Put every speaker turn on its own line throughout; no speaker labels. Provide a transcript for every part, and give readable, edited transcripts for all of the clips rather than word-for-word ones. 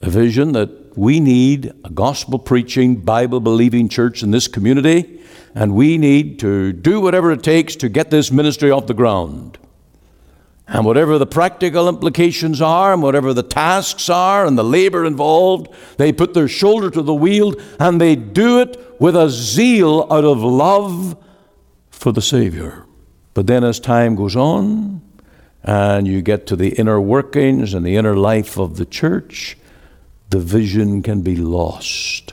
a vision that we need a gospel-preaching, Bible-believing church in this community, and we need to do whatever it takes to get this ministry off the ground. And whatever the practical implications are, and whatever the tasks are, and the labor involved, they put their shoulder to the wheel, and they do it with a zeal out of love for the Savior. But then as time goes on, and you get to the inner workings and the inner life of the church, the vision can be lost.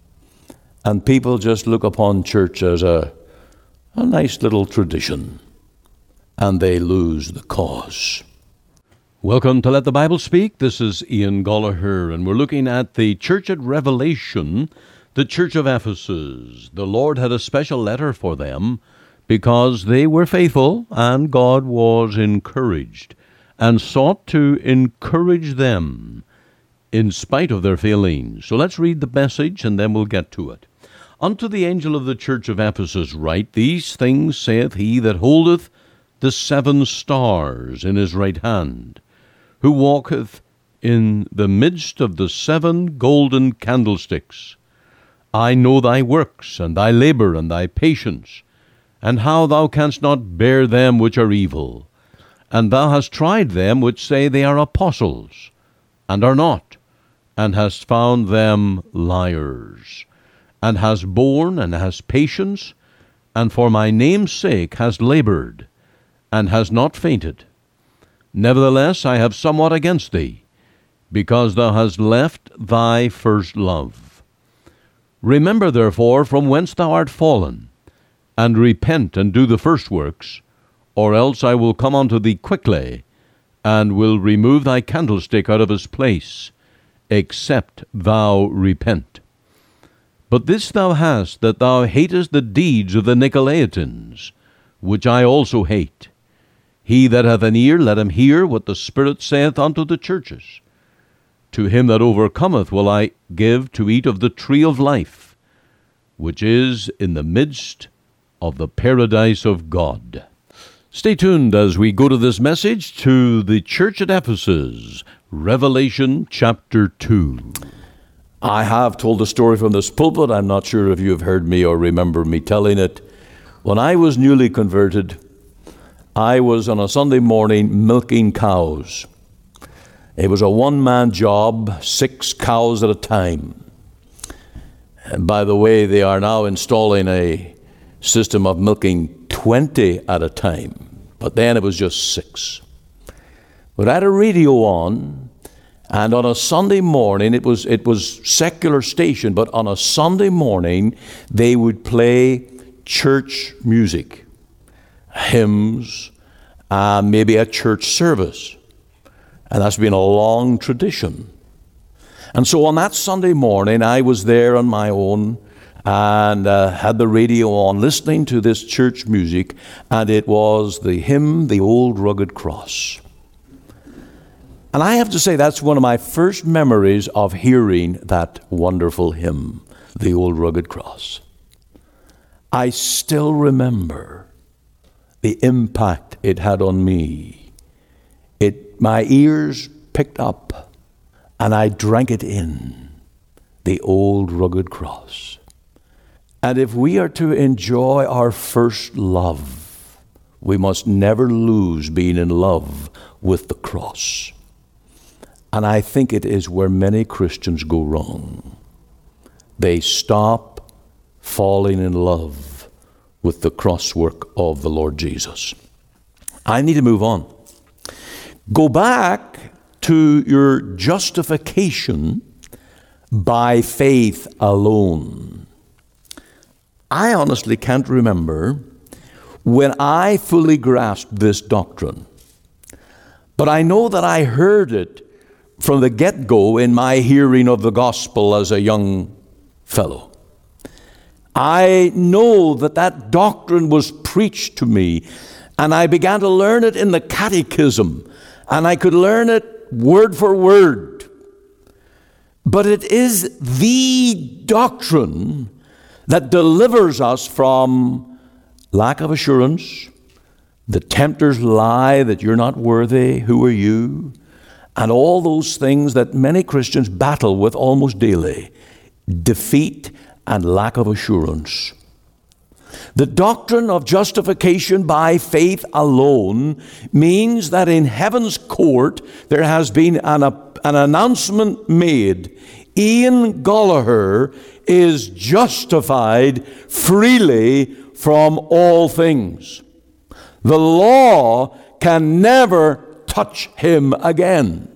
And people just look upon church as a nice little tradition, and they lose the cause.
Welcome to Let the Bible Speak. This is Ian Gollaher, and we're looking at the church at Revelation, the church of Ephesus. The Lord had a special letter for them because they were faithful, and God was encouraged and sought to encourage them in spite of their failings. So let's read the message, and then we'll get to it. Unto the angel of the church of Ephesus write, These things saith he that holdeth the 7 stars in his right hand, who walketh in the midst of the 7 golden candlesticks. I know thy works, and thy labor, and thy patience, and how thou canst not bear them which are evil. And thou hast tried them which say they are apostles, and are not, and hast found them liars, and hast borne, and hast patience, and for my name's sake hast labored, and hast not fainted. Nevertheless, I have somewhat against thee, because thou hast left thy first love. Remember therefore from whence thou art fallen, and repent and do the first works, or else I will come unto thee quickly, and will remove thy candlestick out of his place, except thou repent. But this thou hast, that thou hatest the deeds of the Nicolaitans, which I also hate. He that hath an ear, let him hear what the Spirit saith unto the churches. To him that overcometh will I give to eat of the tree of life, which is in the midst of the paradise of God. Stay tuned as we go to this message to the church at Ephesus, Revelation chapter 2.
I have told the story from this pulpit. I'm not sure if you have heard me or remember me telling it. When I was newly converted, I was on a Sunday morning milking cows. It was a one-man job, 6 cows at a time. And by the way, they are now installing a system of milking 20 at a time. But then it was just 6. But I had a radio on, and on a Sunday morning, it was secular station, but on a Sunday morning, they would play church music, hymns, maybe a church service. And that's been a long tradition. And so on that Sunday morning, I was there on my own and had the radio on, listening to this church music, and it was the hymn, The Old Rugged Cross. And I have to say, that's one of my first memories of hearing that wonderful hymn, The Old Rugged Cross. I still remember the impact it had on me. My ears picked up, and I drank it in, the old rugged cross. And if we are to enjoy our first love, we must never lose being in love with the cross. And I think it is where many Christians go wrong. They stop falling in love with the cross work of the Lord Jesus. I need to move on. Go back to your justification by faith alone. I honestly can't remember when I fully grasped this doctrine, but I know that I heard it from the get-go in my hearing of the gospel as a young fellow. I know that doctrine was preached to me, and I began to learn it in the catechism, and I could learn it word for word. But it is the doctrine that delivers us from lack of assurance, the tempter's lie that you're not worthy, who are you, and all those things that many Christians battle with almost daily: defeat and lack of assurance. The doctrine of justification by faith alone means that in heaven's court there has been an announcement made. Ian Gollaher is justified freely from all things. The law can never touch him again,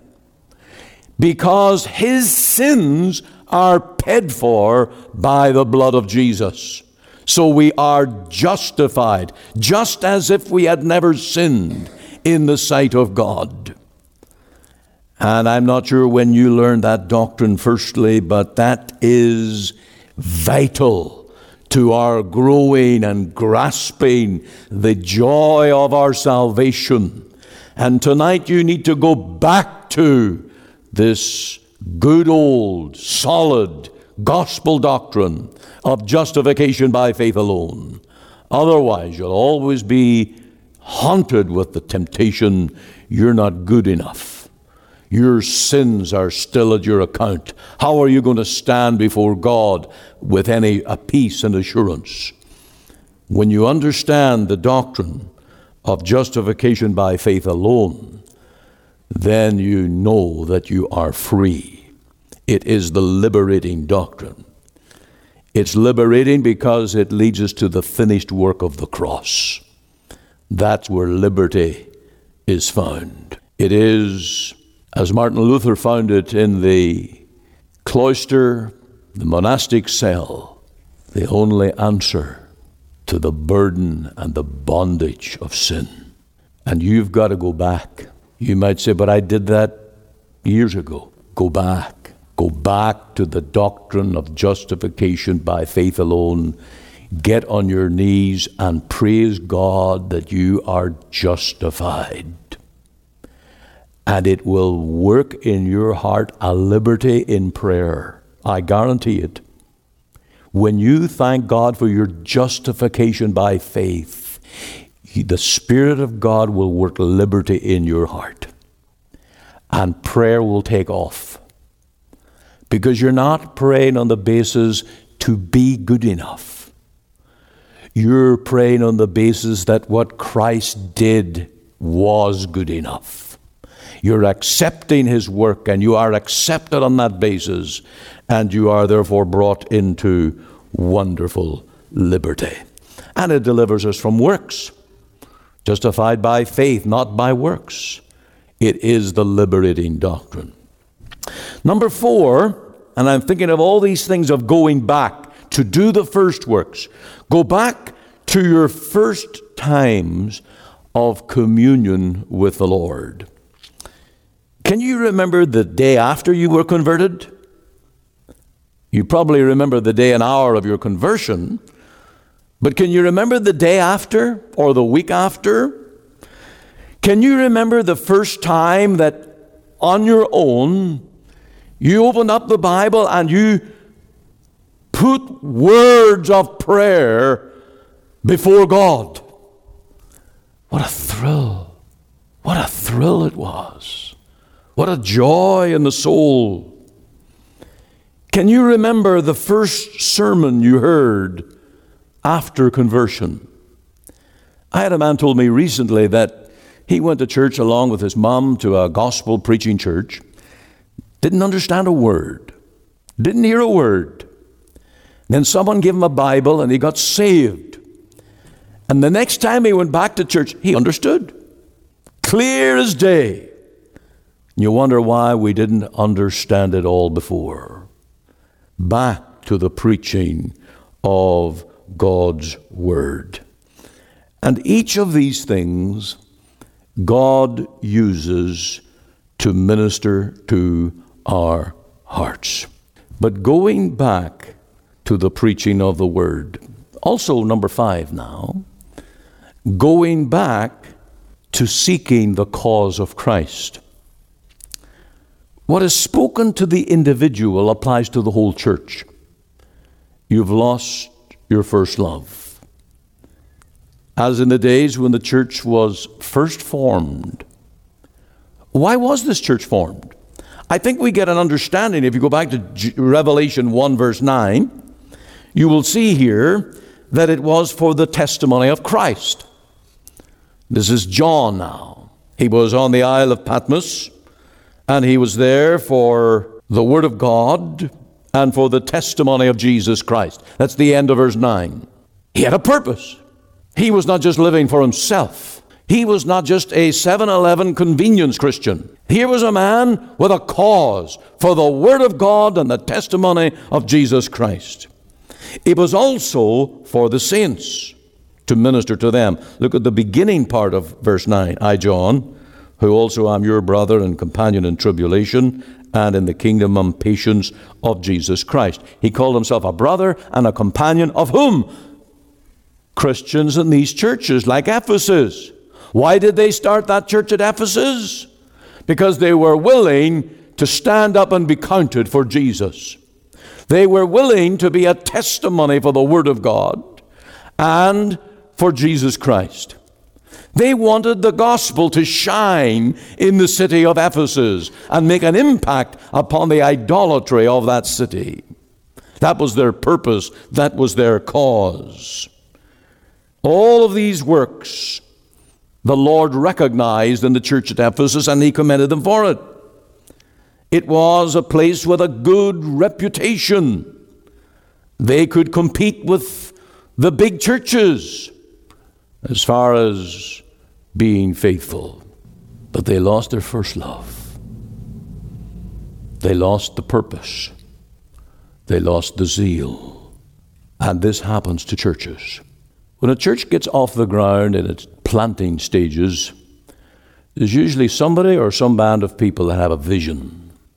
because his sins are paid for by the blood of Jesus. So we are justified, just as if we had never sinned in the sight of God. And I'm not sure when you learned that doctrine firstly, but that is vital to our growing and grasping the joy of our salvation. And tonight you need to go back to this good old, solid gospel doctrine of justification by faith alone. Otherwise, you'll always be haunted with the temptation, you're not good enough. Your sins are still at your account. How are you going to stand before God with any peace and assurance? When you understand the doctrine of justification by faith alone, then you know that you are free. It is the liberating doctrine. It's liberating because it leads us to the finished work of the cross. That's where liberty is found. It is, as Martin Luther found it in the cloister, the monastic cell, the only answer to the burden and the bondage of sin. And you've got to go back. You might say, but I did that years ago. Go back. Go back to the doctrine of justification by faith alone. Get on your knees and praise God that you are justified. And it will work in your heart a liberty in prayer. I guarantee it. When you thank God for your justification by faith, the Spirit of God will work liberty in your heart. And prayer will take off. Because you're not praying on the basis to be good enough. You're praying on the basis that what Christ did was good enough. You're accepting his work, and you are accepted on that basis, and you are therefore brought into wonderful liberty. And it delivers us from works. Justified by faith, not by works. It is the liberating doctrine. Number 4, and I'm thinking of all these things of going back to do the first works. Go back to your first times of communion with the Lord. Can you remember the day after you were converted? You probably remember the day and hour of your conversion, but can you remember the day after or the week after? Can you remember the first time that on your own you opened up the Bible and you put words of prayer before God? What a thrill. What a thrill it was. What a joy in the soul. Can you remember the first sermon you heard after conversion? I had a man told me recently that he went to church along with his mom to a gospel preaching church. Didn't understand a word. Didn't hear a word. Then someone gave him a Bible and he got saved. And the next time he went back to church, he understood. Clear as day. And you wonder why we didn't understand it all before. Back to the preaching of God's Word. And each of these things God uses to minister to our hearts. But going back to the preaching of the Word, also number 5 now, going back to seeking the cause of Christ. What is spoken to the individual applies to the whole church. You've lost your first love. As in the days when the church was first formed, Why was this church formed? I think we get an understanding. If you go back to Revelation 1 verse 9, you will see here that it was for the testimony of Christ. This is John now. He was on the Isle of Patmos, and he was there for the Word of God and for the testimony of Jesus Christ. That's the end of verse 9. He had a purpose. He was not just living for himself. He was not just a 7-Eleven convenience Christian. Here was a man with a cause for the Word of God and the testimony of Jesus Christ. It was also for the saints to minister to them. Look at the beginning part of verse 9. I, John, who also am your brother and companion in tribulation and in the kingdom and patience of Jesus Christ. He called himself a brother and a companion of whom? Christians in these churches like Ephesus. Why did they start that church at Ephesus? Because they were willing to stand up and be counted for Jesus. They were willing to be a testimony for the Word of God and for Jesus Christ. They wanted the gospel to shine in the city of Ephesus and make an impact upon the idolatry of that city. That was their purpose. That was their cause. All of these works the Lord recognized in the church at Ephesus, and He commended them for it. It was a place with a good reputation. They could compete with the big churches as far as being faithful. But they lost their first love. They lost the purpose. They lost the zeal. And this happens to churches. When a church gets off the ground in its planting stages, there's usually somebody or some band of people that have a vision.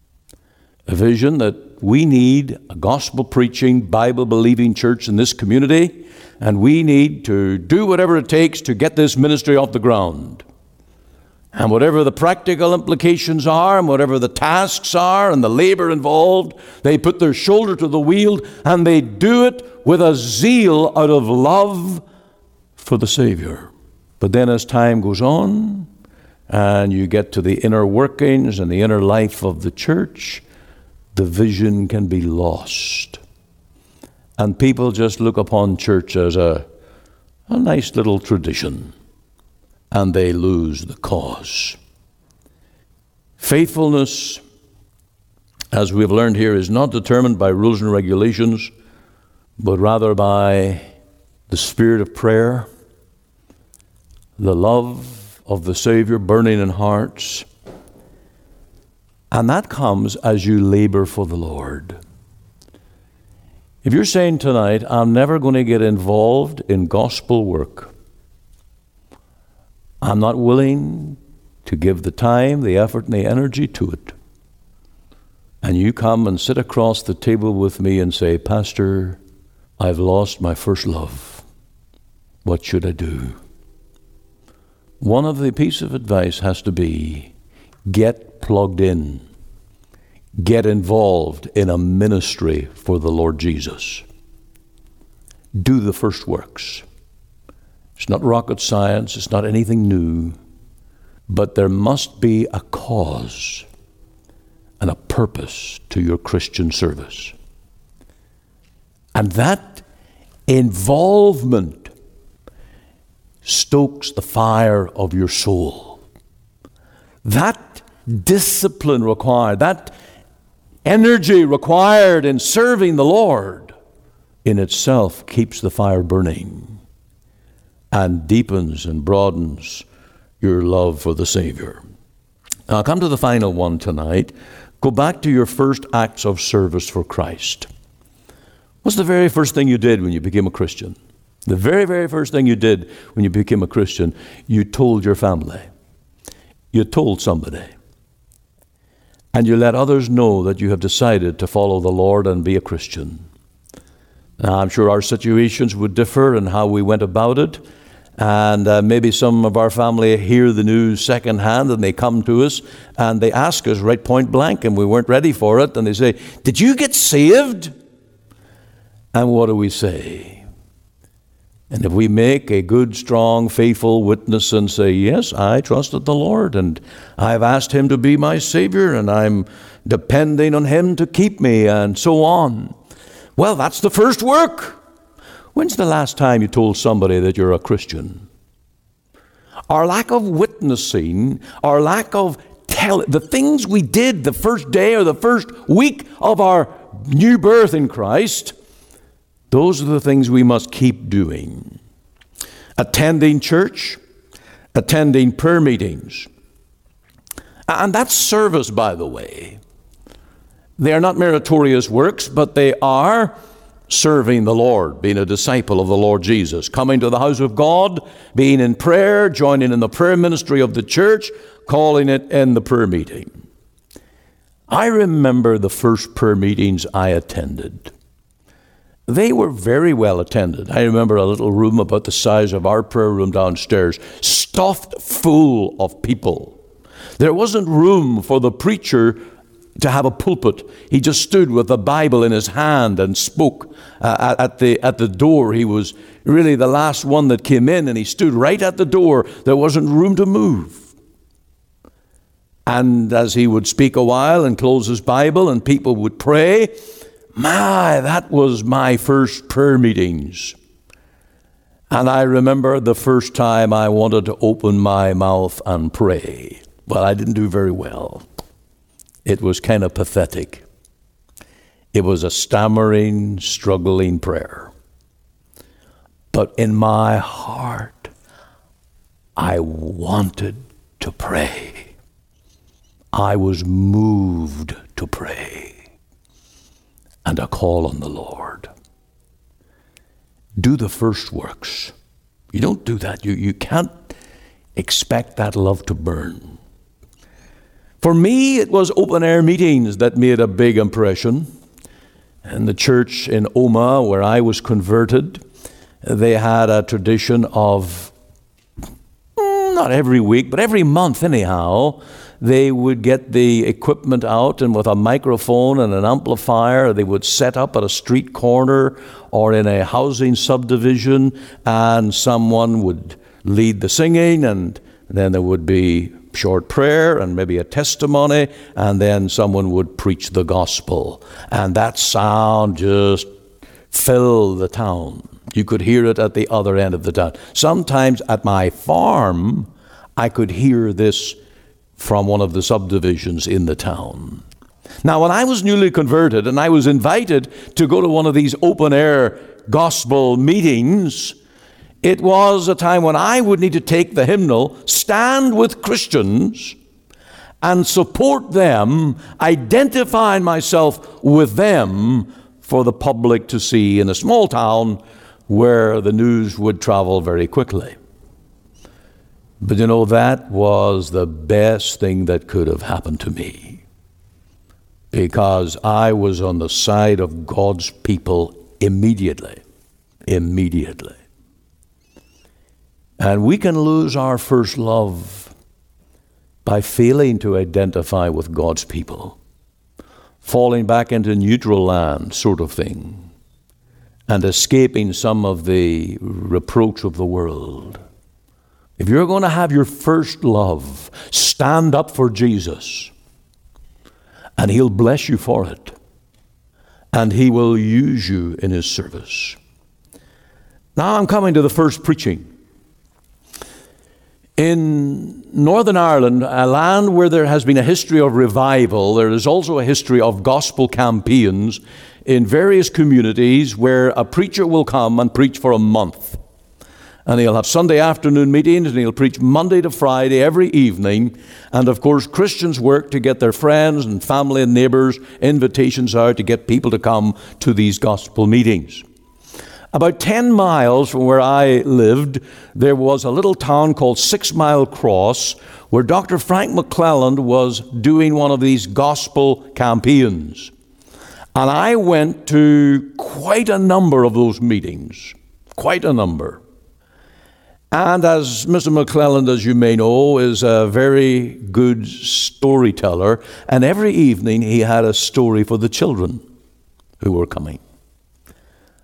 A vision that we need a gospel-preaching, Bible-believing church in this community, and we need to do whatever it takes to get this ministry off the ground. And whatever the practical implications are, and whatever the tasks are, and the labor involved, they put their shoulder to the wheel, and they do it with a zeal out of love for the Savior. But then as time goes on, and you get to the inner workings and the inner life of the church, the vision can be lost. And people just look upon church as a nice little tradition, and they lose the cause. Faithfulness, as we've learned here, is not determined by rules and regulations, but rather by the spirit of prayer, the love of the Savior burning in hearts. And that comes as you labor for the Lord. If you're saying tonight, I'm never going to get involved in gospel work, I'm not willing to give the time, the effort, and the energy to it, and you come and sit across the table with me and say, Pastor, I've lost my first love. What should I do? One of the pieces of advice has to be, get plugged in. Get involved in a ministry for the Lord Jesus. Do the first works. It's not rocket science. It's not anything new. But there must be a cause and a purpose to your Christian service. And that involvement stokes the fire of your soul. That discipline required, that energy required in serving the Lord in itself keeps the fire burning and deepens and broadens your love for the Savior. Now, I'll come to the final one tonight. Go back to your first acts of service for Christ. What's the very first thing you did when you became a Christian? The very, very first thing you did when you became a Christian, you told your family. You told somebody. And you let others know that you have decided to follow the Lord and be a Christian. Now, I'm sure our situations would differ in how we went about it. And maybe some of our family hear the news secondhand and they come to us and they ask us right point blank, and we weren't ready for it. And they say, did you get saved? And what do we say? And if we make a good, strong, faithful witness and say, yes, I trusted the Lord and I've asked Him to be my Savior and I'm depending on Him to keep me and so on. Well, that's the first work. When's the last time you told somebody that you're a Christian? Our lack of witnessing, our lack of the things we did the first day or the first week of our new birth in Christ, those are the things we must keep doing. Attending church, attending prayer meetings. And that's service, by the way. They are not meritorious works, but they are serving the Lord, being a disciple of the Lord Jesus, coming to the house of God, being in prayer, joining in the prayer ministry of the church, calling it in the prayer meeting. I remember the first prayer meetings I attended. They were very well attended. I remember a little room about the size of our prayer room downstairs, stuffed full of people. There wasn't room for the preacher to have a pulpit. He just stood with the Bible in his hand and spoke at the door. He was really the last one that came in, and he stood right at the door. There wasn't room to move. And as he would speak a while and close his Bible and people would pray, that was my first prayer meetings. And I remember the first time I wanted to open my mouth and pray. Well, I didn't do very well. It was kind of pathetic. It was a stammering, struggling prayer. But in my heart, I wanted to pray. I was moved to pray and a call on the Lord. Do the first works. You don't do that. You can't expect that love to burn. For me, it was open-air meetings that made a big impression. And the church in Oma, where I was converted, they had a tradition of, not every week, but every month anyhow, they would get the equipment out, and with a microphone and an amplifier, they would set up at a street corner or in a housing subdivision, and someone would lead the singing, and then there would be short prayer and maybe a testimony, and then someone would preach the gospel. And that sound just filled the town. You could hear it at the other end of the town. Sometimes at my farm, I could hear this from one of the subdivisions in the town. Now, when I was newly converted and I was invited to go to one of these open-air gospel meetings, it was a time when I would need to take the hymnal, stand with Christians, and support them, identifying myself with them for the public to see in a small town where the news would travel very quickly. But you know, that was the best thing that could have happened to me, because I was on the side of God's people immediately. And we can lose our first love by failing to identify with God's people, falling back into neutral land sort of thing, and escaping some of the reproach of the world. If you're going to have your first love, stand up for Jesus, and He'll bless you for it, and He will use you in His service. Now I'm coming to the first preaching. In Northern Ireland, a land where there has been a history of revival, there is also a history of gospel campaigns in various communities where a preacher will come and preach for a month. And he'll have Sunday afternoon meetings, and he'll preach Monday to Friday every evening. And of course, Christians work to get their friends and family and neighbors invitations out to get people to come to these gospel meetings. About 10 miles from where I lived, there was a little town called 6 Mile Cross, where Dr. Frank McClelland was doing one of these gospel campaigns. And I went to quite a number of those meetings, quite a number. And as Mr. McClelland, as you may know, is a very good storyteller, and every evening he had a story for the children who were coming.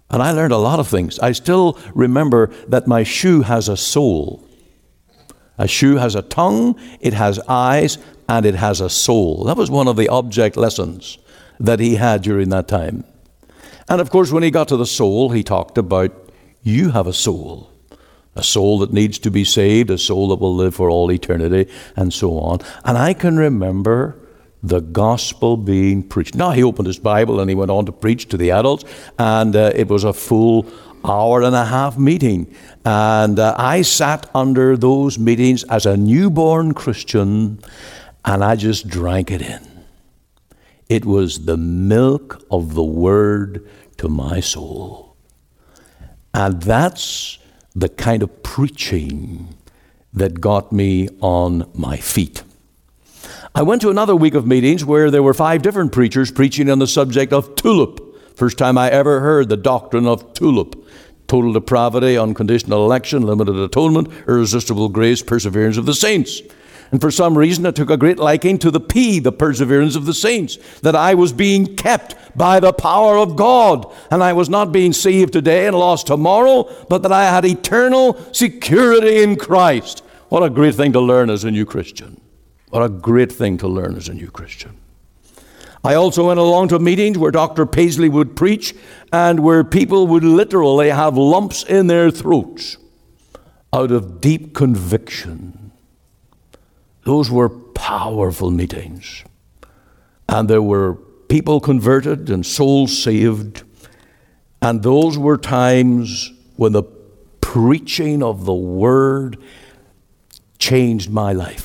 And I learned a lot of things. I still remember that my shoe has a soul. A shoe has a tongue, it has eyes, and it has a soul. That was one of the object lessons that he had during that time. And of course, when he got to the soul, he talked about, you have a soul that needs to be saved, a soul that will live for all eternity, and so on. And I can remember the gospel being preached. Now, he opened his Bible and he went on to preach to the adults, and it was a full hour and a half meeting. And I sat under those meetings as a newborn Christian, and I just drank it in. It was the milk of the word to my soul. And that's the kind of preaching that got me on my feet. I went to another week of meetings where there were 5 different preachers preaching on the subject of tulip. First time I ever heard the doctrine of tulip. Total depravity, unconditional election, limited atonement, irresistible grace, perseverance of the saints. And for some reason I took a great liking to the P, the perseverance of the saints, that I was being kept by the power of God, and I was not being saved today and lost tomorrow, but that I had eternal security in Christ. What a great thing to learn as a new Christian. What a great thing to learn as a new Christian. I also went along to meetings where Dr. Paisley would preach and where people would literally have lumps in their throats out of deep conviction. Those were powerful meetings. And there were people converted and souls saved. And those were times when the preaching of the word changed my life.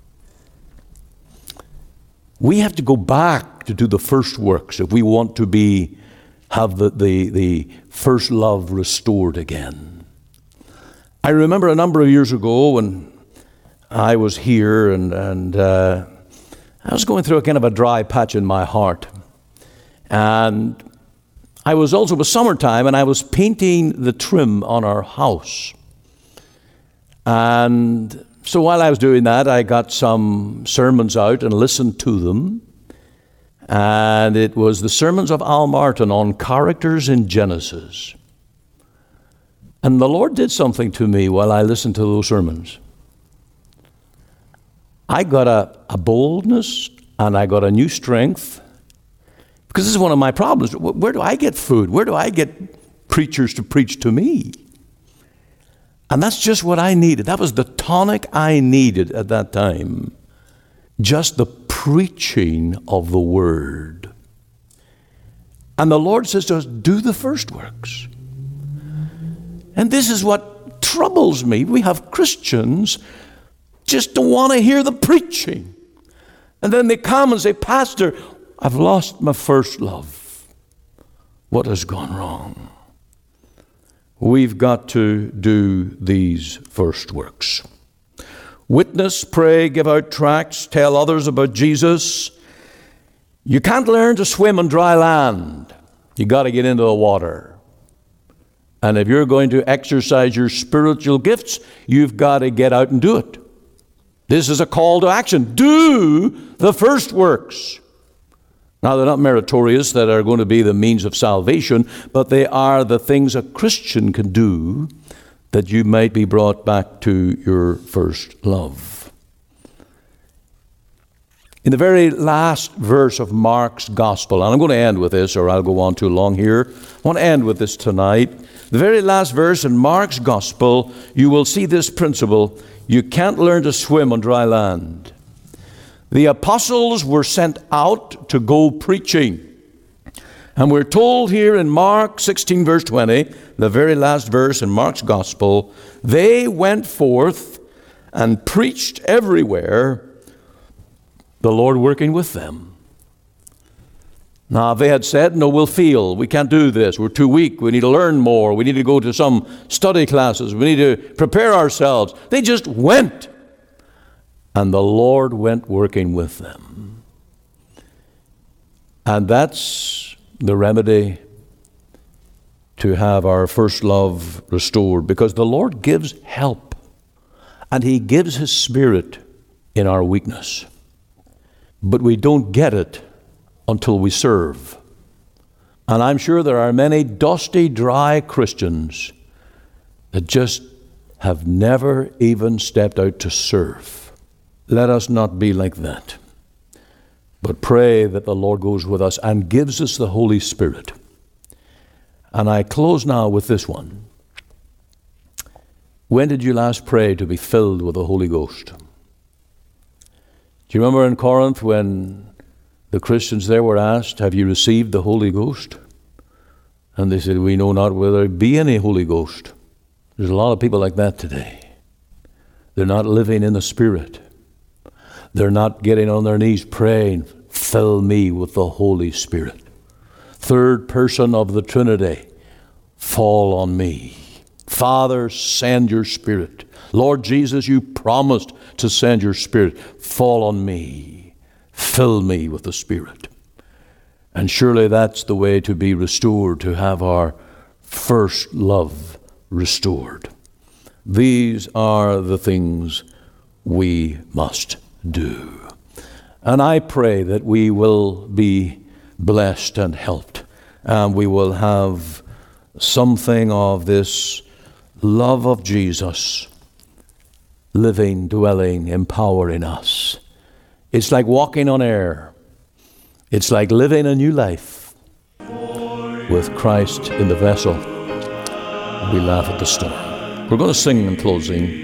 We have to go back to do the first works if we want to have the first love restored again. I remember a number of years ago when I was here and I was going through a kind of a dry patch in my heart. And it was summertime, and I was painting the trim on our house. And so while I was doing that, I got some sermons out and listened to them. And it was the sermons of Al Martin on characters in Genesis. And the Lord did something to me while I listened to those sermons. I got a boldness and I got a new strength. Because this is one of my problems. Where do I get food? Where do I get preachers to preach to me? And that's just what I needed. That was the tonic I needed at that time. Just the preaching of the word. And the Lord says to us, do the first works. And this is what troubles me. We have Christians just don't want to hear the preaching. And then they come and say, Pastor, I've lost my first love. What has gone wrong? We've got to do these first works. Witness, pray, give out tracts, tell others about Jesus. You can't learn to swim on dry land. You got to get into the water. And if you're going to exercise your spiritual gifts, you've got to get out and do it. This is a call to action. Do the first works. Now, they're not meritorious that are going to be the means of salvation, but they are the things a Christian can do that you might be brought back to your first love. In the very last verse of Mark's Gospel, and I'm going to end with this or I'll go on too long here. I want to end with this tonight. The very last verse in Mark's Gospel, you will see this principle. You can't learn to swim on dry land. The apostles were sent out to go preaching. And we're told here in Mark 16 verse 20, the very last verse in Mark's Gospel, they went forth and preached everywhere, the Lord working with them. Now, if they had said, no, we'll fail, we can't do this, we're too weak, we need to learn more, we need to go to some study classes, we need to prepare ourselves. They just went. And the Lord went working with them. And that's the remedy to have our first love restored, because the Lord gives help and He gives His Spirit in our weakness. But we don't get it until we serve. And I'm sure there are many dusty, dry Christians that just have never even stepped out to serve. Let us not be like that, but pray that the Lord goes with us and gives us the Holy Spirit. And I close now with this one. When did you last pray to be filled with the Holy Ghost? Do you remember in Corinth when the Christians there were asked, have you received the Holy Ghost? And they said, we know not whether there be any Holy Ghost. There's a lot of people like that today. They're not living in the Spirit. They're not getting on their knees praying, fill me with the Holy Spirit. Third person of the Trinity, fall on me. Father, send your Spirit. Lord Jesus, you promised to send your Spirit. Fall on me. Fill me with the Spirit. And surely that's the way to be restored, to have our first love restored. These are the things we must do. And I pray that we will be blessed and helped, and we will have something of this love of Jesus living, dwelling, empowering us. It's like walking on air. It's like living a new life with Christ in the vessel. We laugh at the storm. We're going to sing in closing.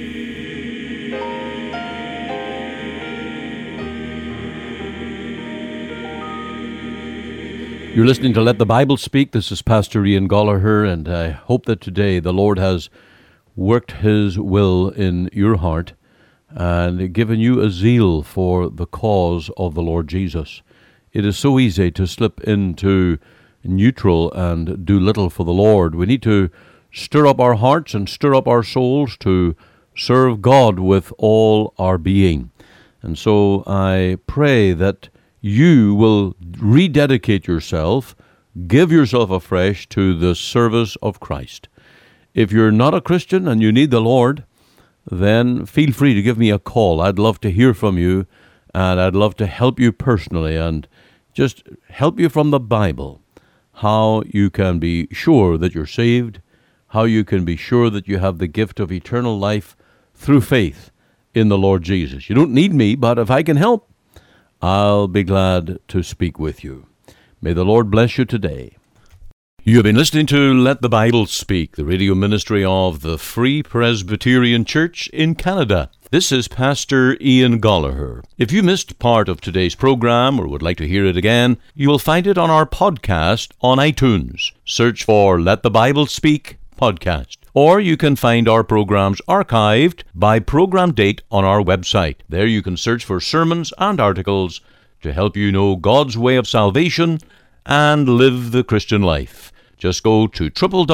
You're listening to Let the Bible Speak. This is Pastor Ian Gollaher, and I hope that today the Lord has worked His will in your heart and given you a zeal for the cause of the Lord Jesus. It is so easy to slip into neutral and do little for the Lord. We need to stir up our hearts and stir up our souls to serve God with all our being. And so I pray that you will rededicate yourself, give yourself afresh to the service of Christ. If you're not a Christian and you need the Lord, then feel free to give me a call. I'd love to hear from you, and I'd love to help you personally and just help you from the Bible, how you can be sure that you're saved, how you can be sure that you have the gift of eternal life through faith in the Lord Jesus. You don't need me, but if I can help, I'll be glad to speak with you. May the Lord bless you today. You have been listening to Let the Bible Speak, the radio ministry of the Free Presbyterian Church in Canada. This is Pastor Ian Gollaher. If you missed part of today's program or would like to hear it again, you will find it on our podcast on iTunes. Search for Let the Bible Speak podcast. Or you can find our programs archived by program date on our website. There you can search for sermons and articles to help you know God's way of salvation and live the Christian life. Just go to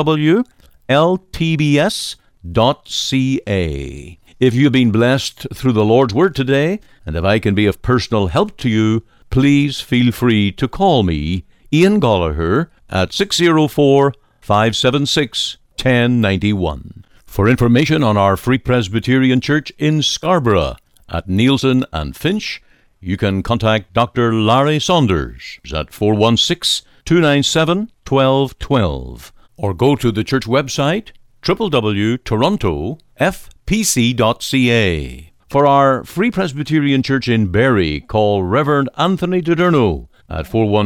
www.ltbs.ca. If you've been blessed through the Lord's Word today, and if I can be of personal help to you, please feel free to call me, Ian Gollaher, at 604-576-1091. For information on our Free Presbyterian Church in Scarborough at Nielsen and Finch, you can contact Dr. Larry Saunders at 416-297-1212 or go to the church website www.torontofpc.ca. For our Free Presbyterian Church in Barrie, call Reverend Anthony DiDerno at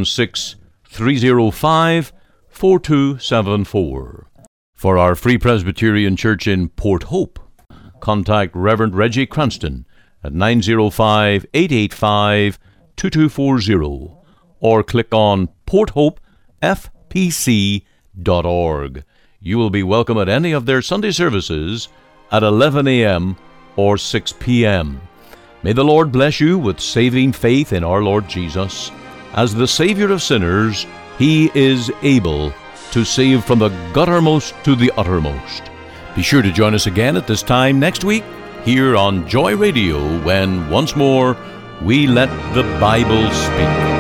416-305-4274. For our Free Presbyterian Church in Port Hope, contact Reverend Reggie Cranston at 905-885-2240 or click on porthopefpc.org. You will be welcome at any of their Sunday services at 11 a.m. or 6 p.m. May the Lord bless you with saving faith in our Lord Jesus. As the Savior of sinners, He is able to save from the guttermost to the uttermost. Be sure to join us again at this time next week here on Joy Radio when once more we let the Bible speak.